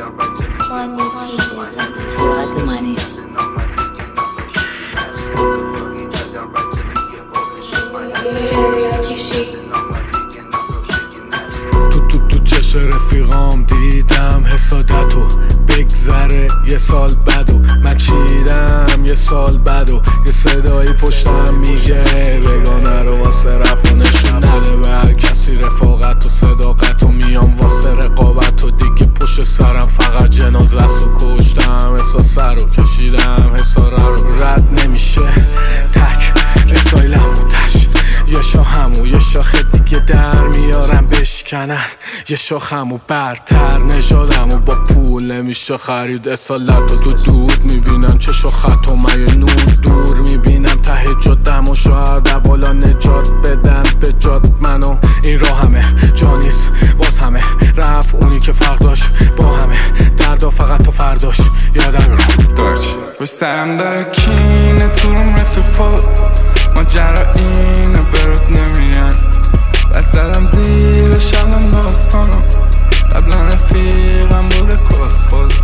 تو چش رفیقام دیدم حسادتو بگذره یه سال بدو من چیدم یه سال بدو یه صدایی پشتم میگه بگانه رو واسه رپ و نشون نده به هر کسی رفاقت و صداقت و میام واسه رقابت و دیگه پشت سرم فقط جنازه است و کشتم احساسه رو کشیدم حساره رو رد نمیشه تک رسایلم و تش یه شاخمو یه شاخه دیگه در میارم بشکنن یه شاخمو برتر نژادمو با پول نمیشه خرید اصالت و تو دود میبینن چه شاخت و من یه نور دور میبینم ته جادم و شاید بالا نجات بدن به جاد منو این راه همه جا نیست باز همه رفت اونی که فرق داشت با همه دردا فقط تا فرداش یادم داشت بسترم داره کینه تو هم رفیقات ماجرا اینه برات نمیان بس زدم زیر شبم داستانم قبلا رفیقم بوده کس خود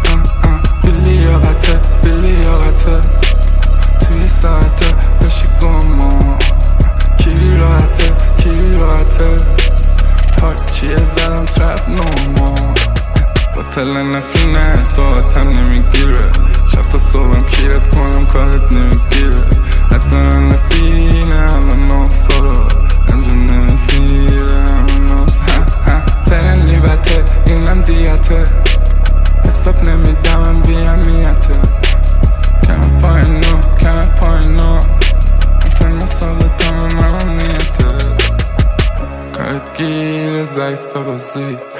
بیلیاقته توی ساعته بشی گما کی راحته پاچیه زدم ترپ نوما با تل نفینه داعتم نمیگیره شب تا صبحم کیرت کنم کارت نمیگیره حتی نفینه الان 9 ساله انجا نمیگیره فرن لیبته اینم دیگته حساب نمیدم من بیامیته کم پاینا اصلا مسالتم من نیته کارت گیره ضعیفه بازید